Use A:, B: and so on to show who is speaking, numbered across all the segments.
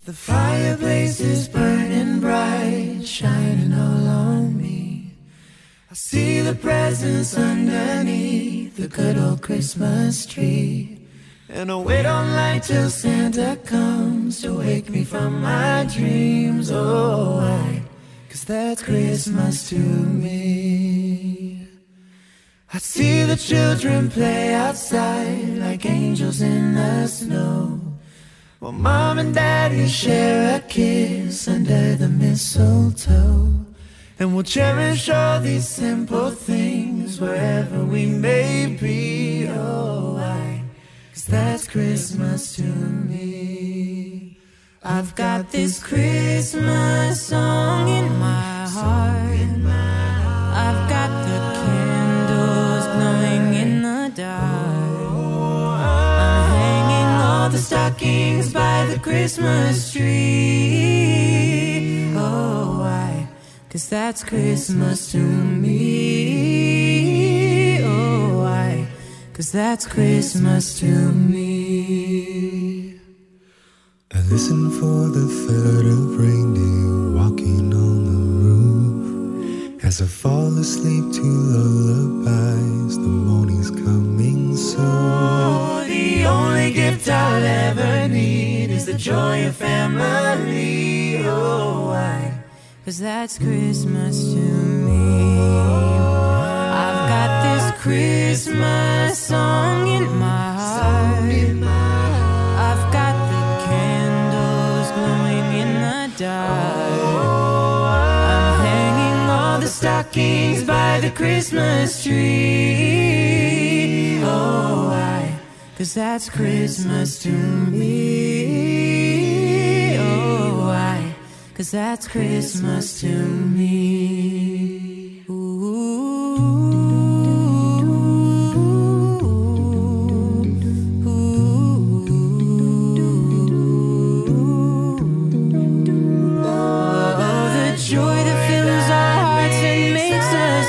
A: The fireplace is burning bright, shining all on me. I see the presents underneath the good old Christmas tree. And I wait all night till Santa comes to wake me from my dreams. Oh, why? 'Cause that's Christmas to me. I see the children play outside like angels in the snow, while Mom and Daddy share a kiss under the mistletoe. And we'll cherish all these simple things wherever we may be. Oh, why? 'Cause that's Christmas to me. I've got this Christmas song in my heart. I've got the candles glowing in the dark. I'm hanging all the stockings by the Christmas tree. Oh, why? 'Cause that's Christmas to me. Oh, why? 'Cause that's Christmas to me.
B: I listen for the third of reindeer walking on the roof. As I fall asleep to lullabies, the morning's coming soon.
A: Oh, the only gift I'll ever need is the joy of family. Oh, why? 'Cause that's Christmas to me. I've got this Christmas song in my heart. I've got the candles glowing in the dark. I'm hanging all the stockings by the Christmas tree. Oh, why? 'Cause that's Christmas to me. Oh, why? 'Cause that's Christmas to me. Joy that fills our hearts and makes us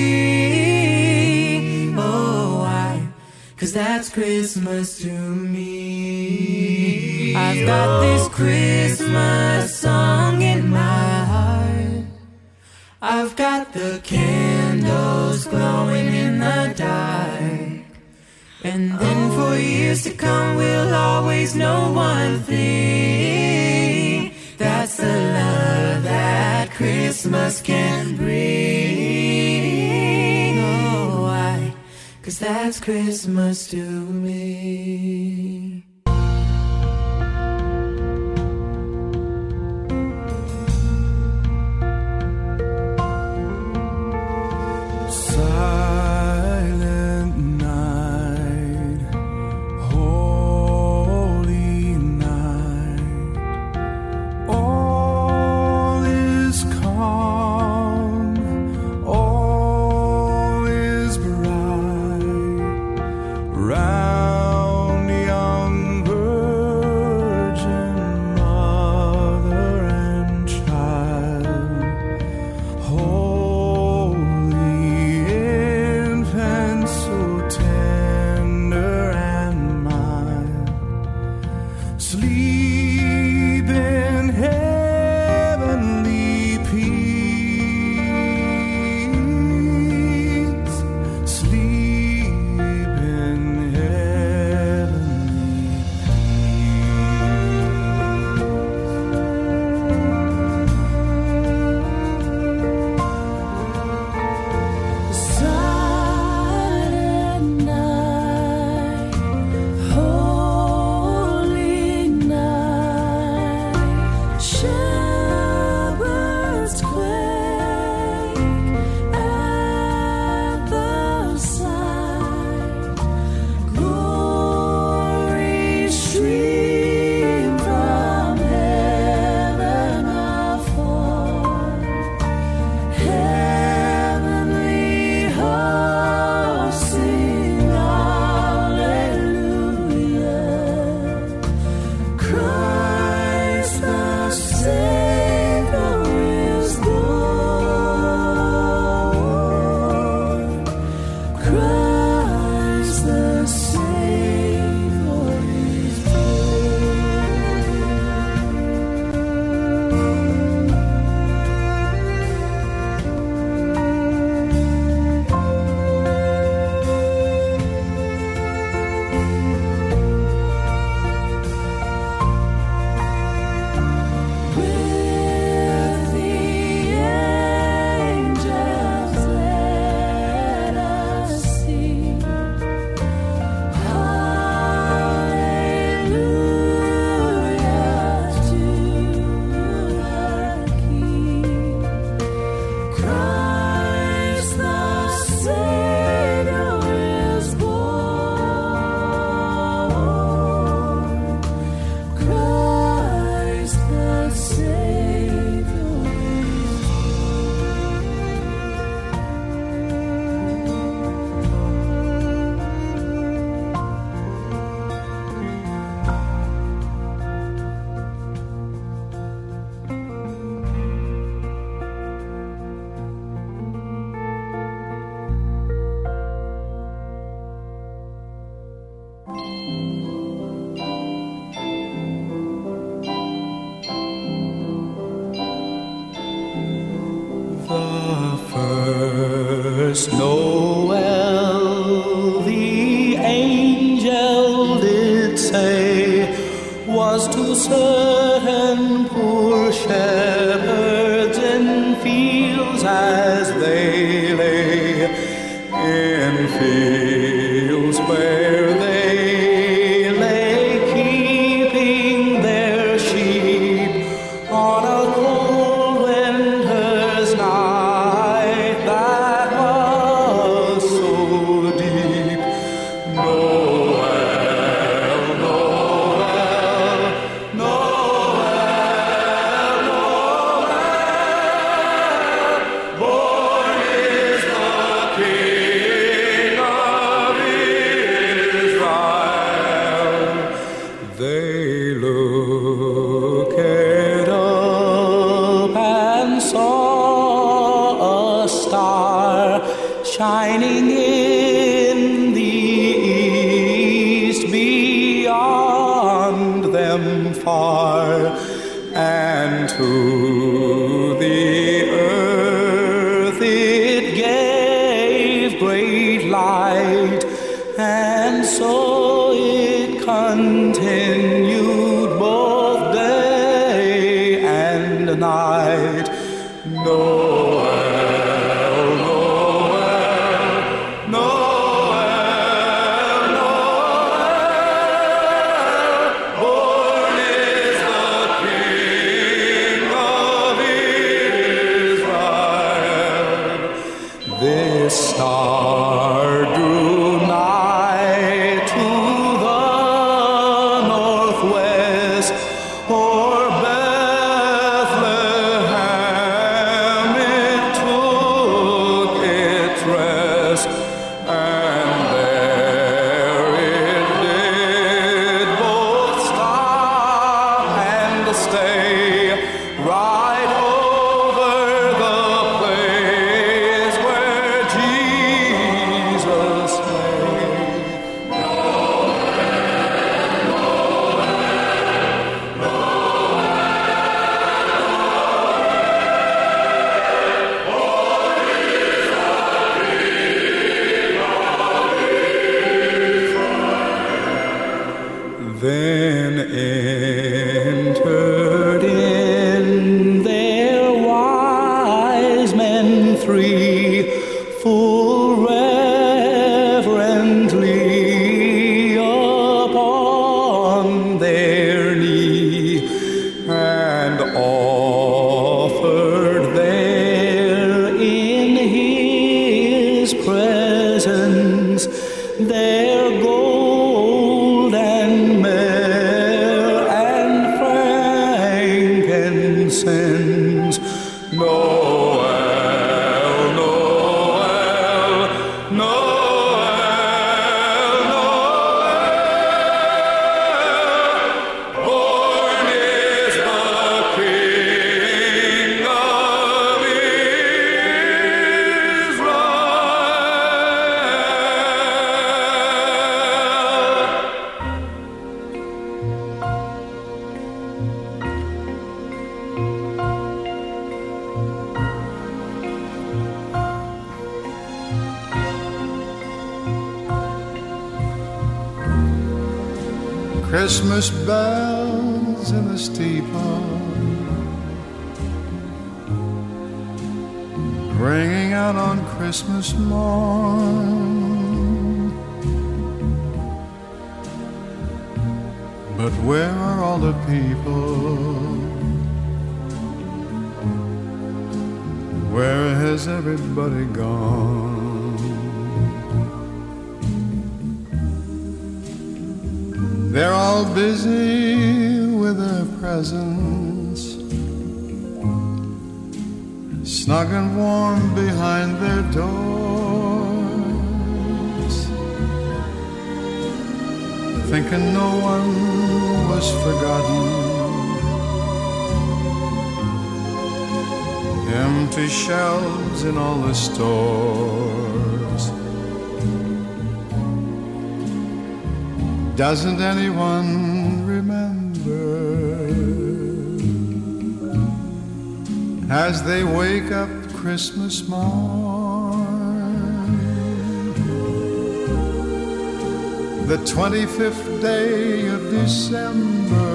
A: sing. Oh, why? 'Cause that's Christmas to me. I've got this Christmas song in my heart. I've got the candles glowing in the dark. And then for years to come we'll always know one thing. That's the love that Christmas can bring. Oh, why? 'Cause that's Christmas to me.
C: Silent night, holy night, all is calm, all is bright, round
D: First Noel, the angel did say, was to certain poor shepherds in fields as they lay, in fields where they lay keeping their sheep on a cold winter's night that was so deep. Noel, Noel, Noel, Noel, born is the King of Israel. They looked up and saw a star shining in the east beyond them far, and to the earth it gave great light, and so it continued both day and night. Noel, Noel, Noel, Noel, born is the King of Israel. This star drew nigh to the northwest, o'er Bethlehem it took its rest, and there it did both stop and stay, right over the place where Jesus lay. Then entered in there wise men three, full reverently upon their knee, and offered there in his presence their gold and myrrh and frankincense. Noel, Noel, Noel, Noel, born is the King of
C: Christmas bells in the steeple, ringing out on Christmas morn. But where are all the people? Where has everybody gone? They're all busy with their presents, snug and warm behind their doors, thinking no one was forgotten. Empty shelves in all the stores. Doesn't anyone remember as they wake up Christmas morn, the 25th day of December,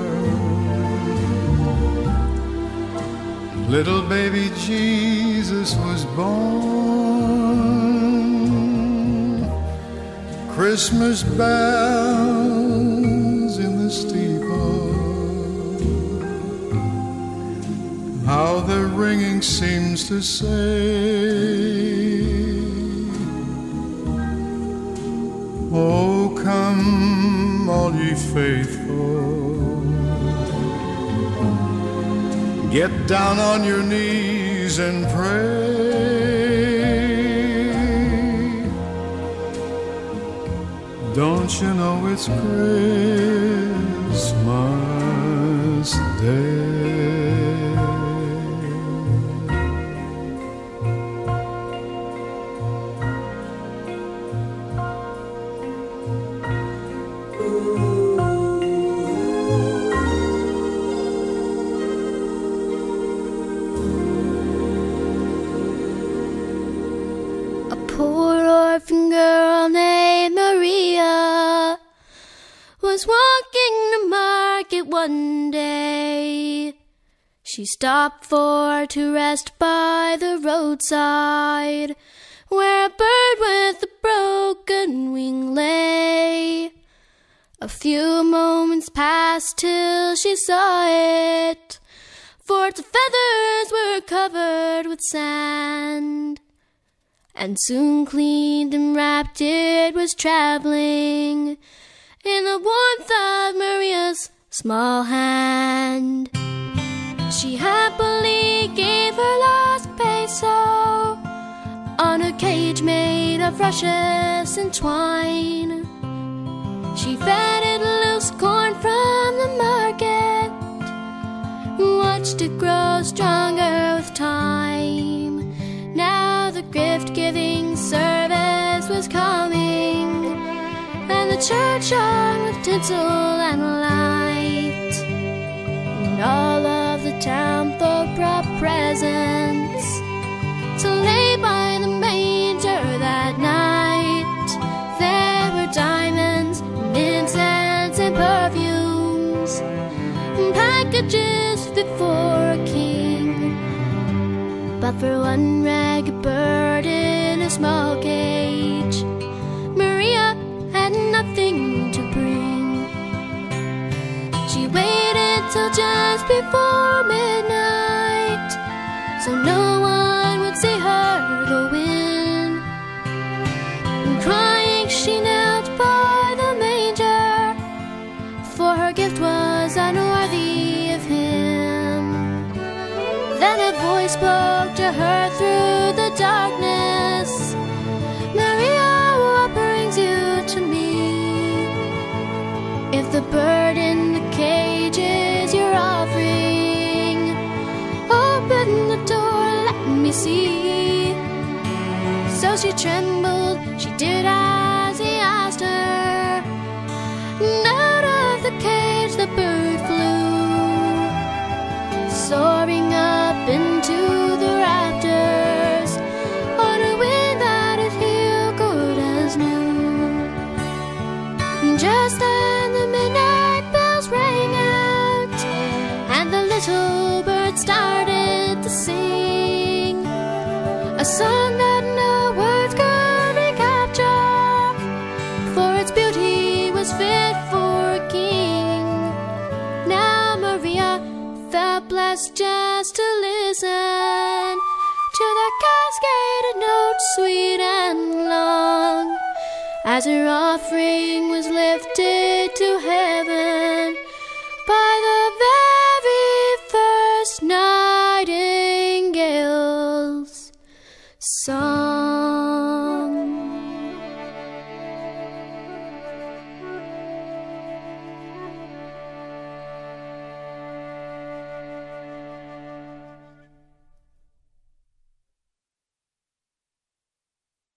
C: little baby Jesus was born. Christmas bells in the steeple, how the ringing seems to say, oh, come all ye faithful, get down on your knees and pray. Don't you know it's Christmas Day?
E: Girl named Maria was walking the market one day. She stopped for to rest by the roadside, where a bird with a broken wing lay. A few moments passed till she saw it, for its feathers were covered with sand. And soon cleaned and wrapped it was traveling in the warmth of Maria's small hand. She happily gave her last peso on a cage made of rushes and twine. She fed it loose corn from the market, watched it grow stronger with time. Now the gift-giving service was coming, and the church shone with tinsel and light. And all of the town folk brought presents to lay by the manger that night. There were diamonds, and incense, and perfumes, and packages fit for a king. But for one ragged bird in a small cage, Maria had nothing to bring. She waited till just before midnight, so no one would see her go in. And crying, she knelt by the manger, for her gift was unworthy of him. Then a voice spoke to her through the darkness, Maria, what brings you to me? If the bird in the cage is your offering, open the door, let me see. So she trembled, she did as he asked her, and out of the cage the bird flew, soaring up into the rafters on a wind that it feel good as new. Just then the midnight bells rang out, and the little bird started to sing a song that no words could recapture, for its beauty was fit for a king. Now Maria felt blessed just to listen to the cascaded notes sweet and long, as her offering was lifted to heaven.